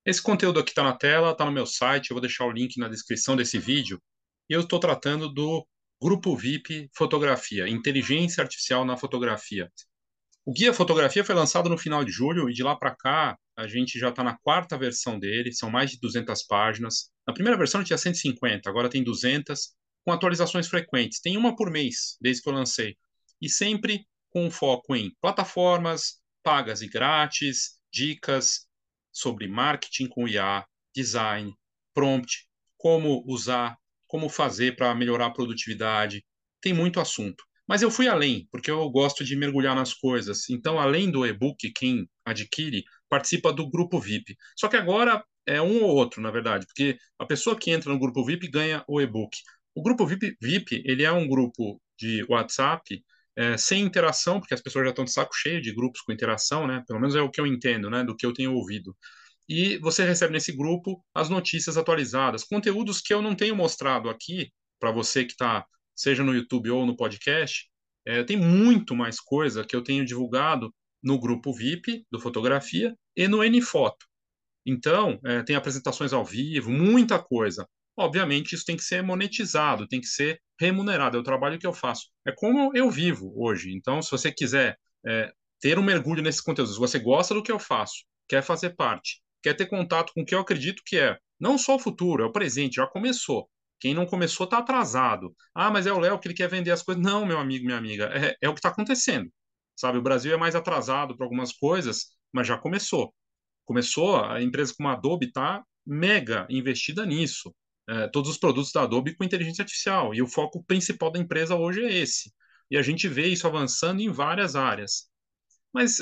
Esse conteúdo aqui está na tela, está no meu site, eu vou deixar o link na descrição desse vídeo. E eu estou tratando do Grupo VIP Fotografia, Inteligência Artificial na Fotografia. O Guia Fotografia foi lançado no final de julho e de lá para cá a gente já está na quarta versão dele, são mais de 200 páginas. Na primeira versão tinha 150, agora tem 200, com atualizações frequentes. Tem uma por mês, desde que eu lancei. E sempre com foco em plataformas pagas e grátis, dicas sobre marketing com IA, design, prompt, como usar, como fazer para melhorar a produtividade. Tem muito assunto. Mas eu fui além, porque eu gosto de mergulhar nas coisas. Então, além do e-book, quem adquire participa do grupo VIP. Só que agora é um ou outro, na verdade, porque a pessoa que entra no grupo VIP ganha o e-book. O grupo VIP, ele é um grupo de WhatsApp sem interação, porque as pessoas já estão de saco cheio de grupos com interação, né? Pelo menos é o que eu entendo, né? Do que eu tenho ouvido. E você recebe nesse grupo as notícias atualizadas, conteúdos que eu não tenho mostrado aqui para você que está, seja no YouTube ou no podcast. Tem muito mais coisa que eu tenho divulgado no grupo VIP do Fotografia e no NFoto. Então, tem apresentações ao vivo, muita coisa. Obviamente, isso tem que ser monetizado, tem que ser remunerado. É o trabalho que eu faço. É como eu vivo hoje. Então, se você quiser ter um mergulho nesses conteúdos, se você gosta do que eu faço, quer fazer parte, quer ter contato com o que eu acredito que é, não só o futuro, é o presente, já começou. Quem não começou está atrasado. Ah, mas é o Léo que ele quer vender as coisas. Não, meu amigo, minha amiga, é o que está acontecendo. Sabe, o Brasil é mais atrasado para algumas coisas, mas já começou. A empresa como a Adobe está mega investida nisso. Todos os produtos da Adobe com inteligência artificial. E o foco principal da empresa hoje é esse. E a gente vê isso avançando em várias áreas. Mas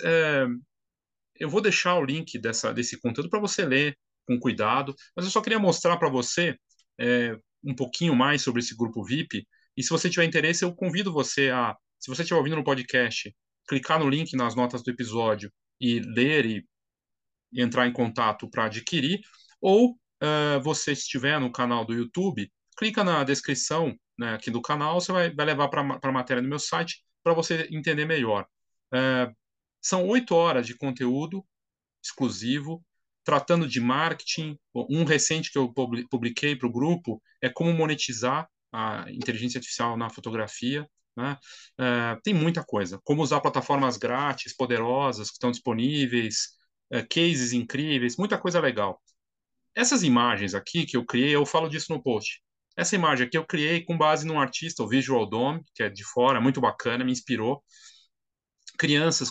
eu vou deixar o link desse conteúdo para você ler com cuidado. Mas eu só queria mostrar para você um pouquinho mais sobre esse grupo VIP. E se você tiver interesse, eu convido você a, se você estiver ouvindo no podcast, clicar no link nas notas do episódio e ler e entrar em contato para adquirir, ou você estiver no canal do YouTube, clica na descrição, né, aqui do canal, você vai levar para a matéria do meu site para você entender melhor. Uh, São 8 horas de conteúdo exclusivo, tratando de marketing. Um recente que eu publiquei para o grupo é como monetizar a inteligência artificial na fotografia. Né? Tem muita coisa. Como usar plataformas grátis, poderosas, que estão disponíveis, cases incríveis, muita coisa legal. Essas imagens aqui que eu criei, eu falo disso no post. Essa imagem aqui eu criei com base num artista, o Visual Dome, que é de fora, muito bacana, me inspirou. Crianças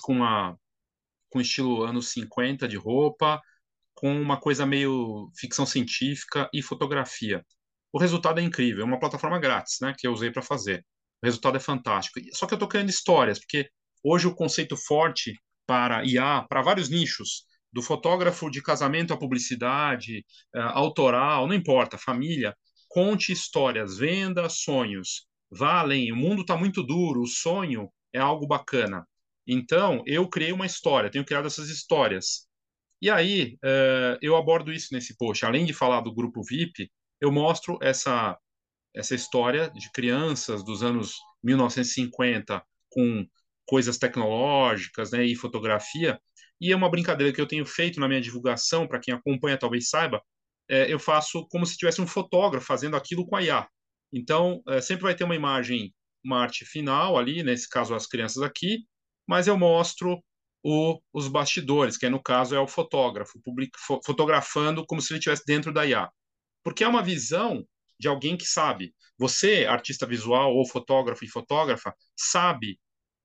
com estilo anos 50 de roupa, com uma coisa meio ficção científica e fotografia. O resultado é incrível, é uma plataforma grátis, né, que eu usei para fazer. O resultado é fantástico. Só que eu estou criando histórias, porque hoje o conceito forte para IA, para vários nichos, do fotógrafo de casamento à publicidade, autoral, não importa, família, conte histórias, venda sonhos, vá além. O mundo está muito duro, o sonho é algo bacana. Então, eu criei uma história, tenho criado essas histórias e aí, eu abordo isso nesse post. Além de falar do grupo VIP, eu mostro essa história de crianças dos anos 1950 com coisas tecnológicas, né, e fotografia. E é uma brincadeira que eu tenho feito na minha divulgação, para quem acompanha talvez saiba, eu faço como se tivesse um fotógrafo fazendo aquilo com a IA. Então, sempre vai ter uma imagem, uma arte final ali, nesse caso as crianças aqui, mas eu mostro os bastidores, que no caso é o fotógrafo, fotografando como se ele estivesse dentro da IA. Porque é uma visão de alguém que sabe. Você, artista visual ou fotógrafo e fotógrafa, sabe,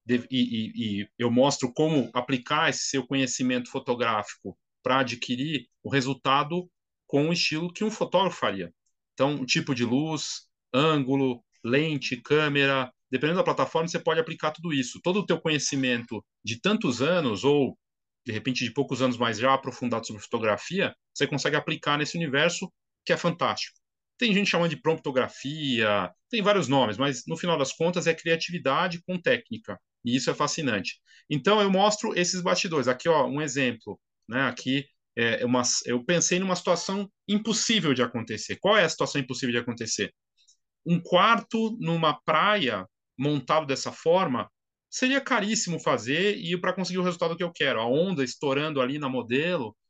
e eu mostro como aplicar esse seu conhecimento fotográfico para adquirir o resultado com o estilo que um fotógrafo faria. Então, o tipo de luz, ângulo, lente, câmera, dependendo da plataforma, você pode aplicar tudo isso. Todo o teu conhecimento de tantos anos, ou de repente de poucos anos mais já aprofundado sobre fotografia, você consegue aplicar nesse universo que é fantástico. Tem gente chamando de promptografia, tem vários nomes, mas no final das contas é criatividade com técnica. E isso é fascinante. Então eu mostro esses bastidores. Aqui, ó, um exemplo, né? Aqui eu pensei numa situação impossível de acontecer. Qual é a situação impossível de acontecer? Um quarto numa praia montado dessa forma seria caríssimo fazer e para conseguir o resultado que eu quero, a onda estourando ali na modelo,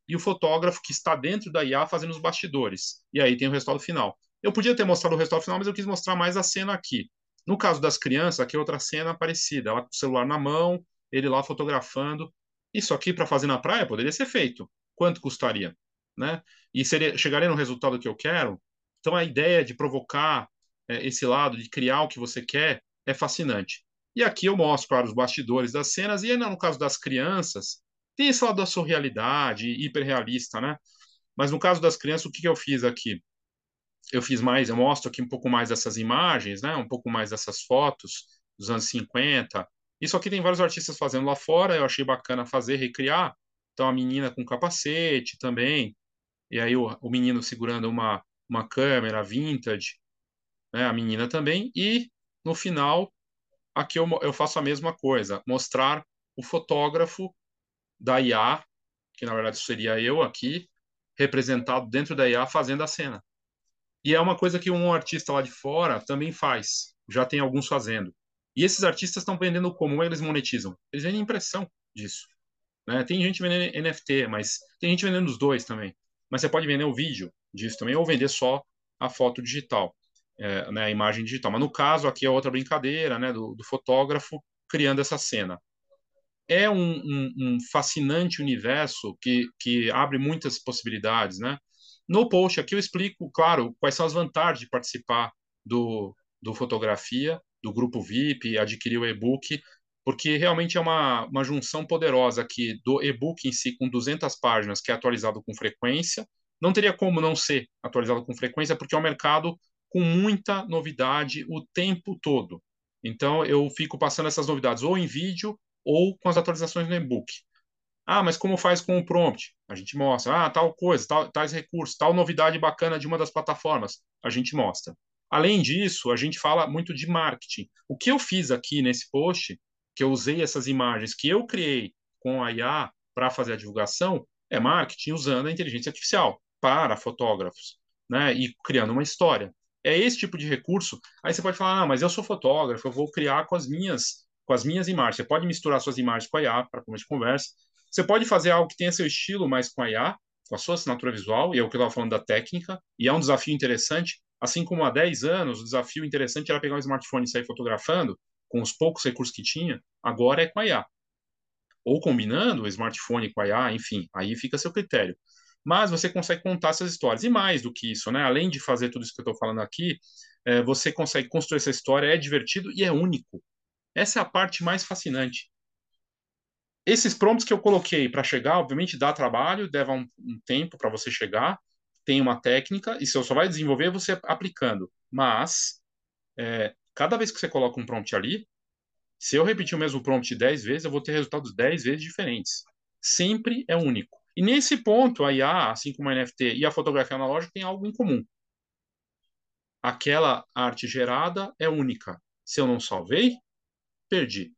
e o fotógrafo que está dentro da IA fazendo os bastidores. E aí tem o resultado final. Eu podia ter mostrado o resultado final, mas eu quis mostrar mais a cena aqui. No caso das crianças, aqui é outra cena parecida. Ela com o celular na mão, ele lá fotografando. Isso aqui para fazer na praia poderia ser feito. Quanto custaria? Né? E chegaria no resultado que eu quero? Então a ideia de provocar esse lado, de criar o que você quer, é fascinante. E aqui eu mostro, claro, os bastidores das cenas, e no caso das crianças, tem esse lado da surrealidade, hiperrealista, né? Mas no caso das crianças, o que eu fiz aqui? Eu fiz mais, eu mostro aqui um pouco mais dessas imagens, né? Um pouco mais dessas fotos dos anos 50. Isso aqui tem vários artistas fazendo lá fora, eu achei bacana fazer, recriar. Então a menina com capacete também, e aí o menino segurando uma câmera vintage, né? A menina também, e no final, aqui eu faço a mesma coisa, mostrar o fotógrafo da IA, que na verdade seria eu aqui, representado dentro da IA fazendo a cena. E é uma coisa que um artista lá de fora também faz, já tem alguns fazendo. E esses artistas estão vendendo como eles monetizam? Eles vendem impressão disso. Né? Tem gente vendendo NFT, mas tem gente vendendo os dois também. Mas você pode vender o vídeo disso também, ou vender só a foto digital, né, a imagem digital. Mas no caso, aqui é outra brincadeira, né, do fotógrafo criando essa cena. É um fascinante universo que abre muitas possibilidades, né? No post aqui eu explico, claro, quais são as vantagens de participar do Fotografia, do grupo VIP, adquirir o e-book, porque realmente é uma junção poderosa aqui do e-book em si, com 200 páginas, que é atualizado com frequência. Não teria como não ser atualizado com frequência, porque é um mercado com muita novidade o tempo todo. Então, eu fico passando essas novidades ou em vídeo ou com as atualizações no e-book. Ah, mas como faz com o prompt? A gente mostra. Ah, tal coisa, tais recursos, tal novidade bacana de uma das plataformas. A gente mostra. Além disso, a gente fala muito de marketing. O que eu fiz aqui nesse post, que eu usei essas imagens que eu criei com a IA para fazer a divulgação, é marketing usando a inteligência artificial para fotógrafos, né? E criando uma história. É esse tipo de recurso. Aí você pode falar, ah, mas eu sou fotógrafo, eu vou criar com as minhas imagens. Você pode misturar suas imagens com a IA para começo de conversa. Você pode fazer algo que tenha seu estilo, mas com a IA, com a sua assinatura visual, e é o que eu estava falando da técnica, e é um desafio interessante. Assim como há 10 anos, o desafio interessante era pegar um smartphone e sair fotografando, com os poucos recursos que tinha, agora é com a IA. Ou combinando o smartphone com a IA, enfim, aí fica a seu critério. Mas você consegue contar essas histórias. E mais do que isso, né? Além de fazer tudo isso que eu estou falando aqui, você consegue construir essa história, é divertido e é único. Essa é a parte mais fascinante. Esses prompts que eu coloquei para chegar, obviamente dá trabalho, leva um tempo para você chegar, tem uma técnica, e você só vai desenvolver você aplicando. Mas, cada vez que você coloca um prompt ali, se eu repetir o mesmo prompt 10 vezes, eu vou ter resultados 10 vezes diferentes. Sempre é único. E nesse ponto, a IA, assim como a NFT e a fotografia analógica, tem algo em comum. Aquela arte gerada é única. Se eu não salvei, perdi.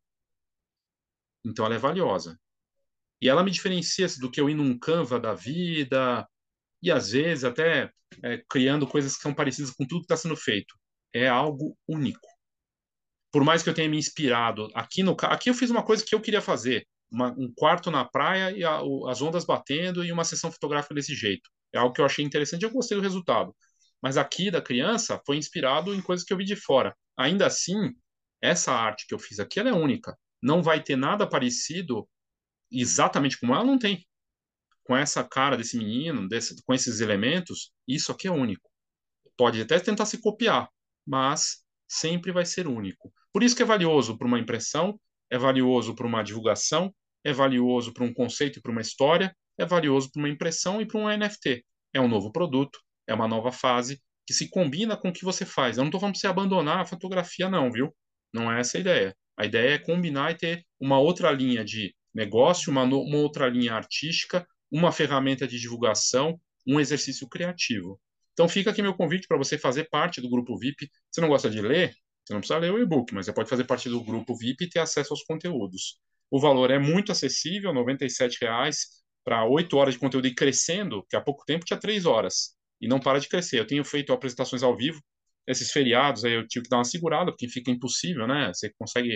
Então ela é valiosa. E ela me diferencia do que eu ir num Canva da vida, e às vezes até criando coisas que são parecidas com tudo que está sendo feito. É algo único. Por mais que eu tenha me inspirado, aqui eu fiz uma coisa que eu queria fazer, um quarto na praia e as ondas batendo e uma sessão fotográfica desse jeito. É algo que eu achei interessante e eu gostei do resultado. Mas aqui da criança foi inspirado em coisas que eu vi de fora. Ainda assim, essa arte que eu fiz aqui ela é única. Não vai ter nada parecido exatamente como ela, não tem com essa cara desse menino, com esses elementos, isso aqui é único. Pode até tentar se copiar, mas sempre vai ser único. Por isso que é valioso para uma impressão, é valioso para uma divulgação, é valioso para um conceito e para uma história, é valioso para uma impressão e para um NFT. É um novo produto, é uma nova fase que se combina com o que você faz. Eu não estou falando para você abandonar a fotografia, não, viu? Não é essa a ideia. A ideia é combinar e ter uma outra linha de negócio, uma outra linha artística, uma ferramenta de divulgação, um exercício criativo. Então fica aqui meu convite para você fazer parte do grupo VIP. Você não gosta de ler? Você não precisa ler o e-book, mas você pode fazer parte do grupo VIP e ter acesso aos conteúdos. O valor é muito acessível, R$ 97 para 8 horas de conteúdo e crescendo, que há pouco tempo tinha 3 horas e não para de crescer. Eu tenho feito apresentações ao vivo. Esses feriados aí eu tive que dar uma segurada, porque fica impossível, né? Você consegue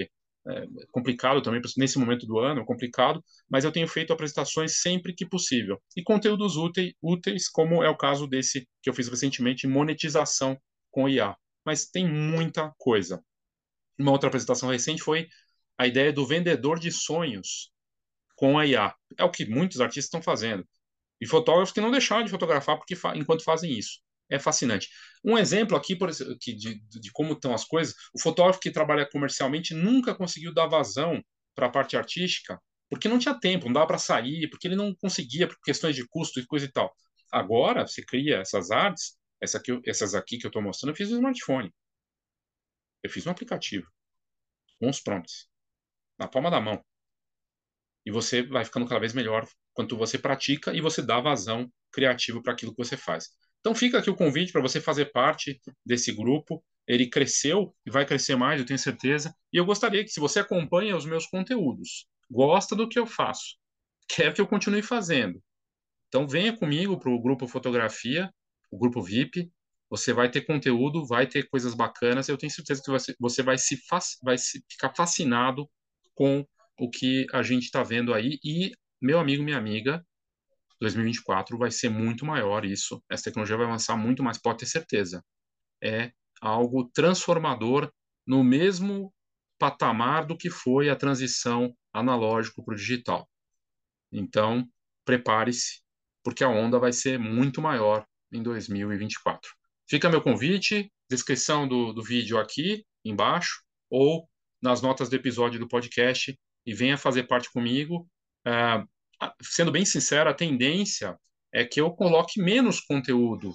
complicado também, nesse momento do ano, é complicado, mas eu tenho feito apresentações sempre que possível. E conteúdos úteis, como é o caso desse que eu fiz recentemente, monetização com IA. Mas tem muita coisa. Uma outra apresentação recente foi a ideia do vendedor de sonhos com a IA. É o que muitos artistas estão fazendo. E fotógrafos que não deixaram de fotografar porque enquanto fazem isso. É fascinante. Um exemplo aqui, por exemplo, de como estão as coisas, o fotógrafo que trabalha comercialmente nunca conseguiu dar vazão para a parte artística, porque não tinha tempo, não dava para sair, porque ele não conseguia, por questões de custo e coisa e tal. Agora, você cria essas artes, essas aqui que eu estou mostrando, eu fiz no smartphone. Eu fiz um aplicativo, com os prompts, na palma da mão. E você vai ficando cada vez melhor quanto você pratica e você dá vazão criativo para aquilo que você faz. Então fica aqui o convite para você fazer parte desse grupo. Ele cresceu e vai crescer mais, eu tenho certeza. E eu gostaria que, se você acompanha os meus conteúdos, gosta do que eu faço, quer que eu continue fazendo, então venha comigo para o grupo Fotografia, o grupo VIP. Você vai ter conteúdo, vai ter coisas bacanas. Eu tenho certeza que você vai ficar fascinado com o que a gente está vendo aí. E, meu amigo, minha amiga, 2024 vai ser muito maior isso. Essa tecnologia vai avançar muito mais, pode ter certeza. É algo transformador no mesmo patamar do que foi a transição analógico para o digital. Então, prepare-se, porque a onda vai ser muito maior em 2024. Fica meu convite, descrição do vídeo aqui embaixo, ou nas notas do episódio do podcast, e venha fazer parte comigo. Ah, sendo bem sincero, a tendência é que eu coloque menos conteúdo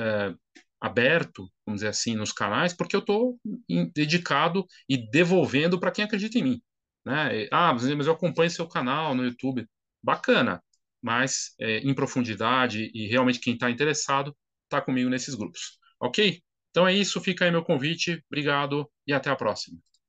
aberto, vamos dizer assim, nos canais, porque eu estou dedicado e devolvendo para quem acredita em mim. Né? Mas eu acompanho seu canal no YouTube. Bacana, mas em profundidade e realmente quem está interessado está comigo nesses grupos. Ok? Então é isso, fica aí meu convite. Obrigado e até a próxima.